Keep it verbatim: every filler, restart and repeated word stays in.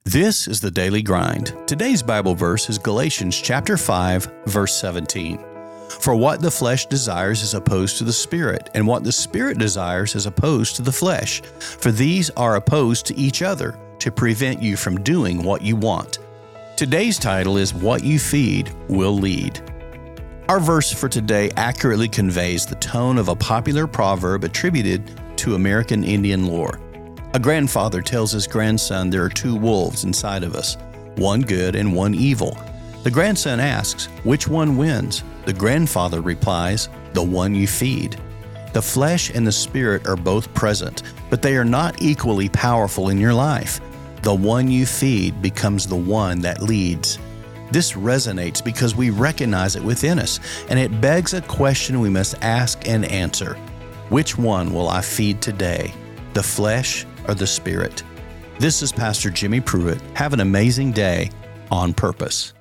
This is the Daily Grind. Today's Bible verse is Galatians chapter five, verse seventeen. For what the flesh desires is opposed to the Spirit, and what the Spirit desires is opposed to the flesh. For these are opposed to each other, to prevent you from doing what you want. Today's title is What You Feed Will Lead. Our verse for today accurately conveys the tone of a popular proverb attributed to American Indian lore. A grandfather tells his grandson there are two wolves inside of us, one good and one evil. The grandson asks, which one wins? The grandfather replies, the one you feed. The flesh and the spirit are both present, but they are not equally powerful in your life. The one you feed becomes the one that leads. This resonates because we recognize it within us, and it begs a question we must ask and answer. Which one will I feed today? The flesh or the spirit? This is Pastor Jimmy Pruitt. Have an amazing day on purpose.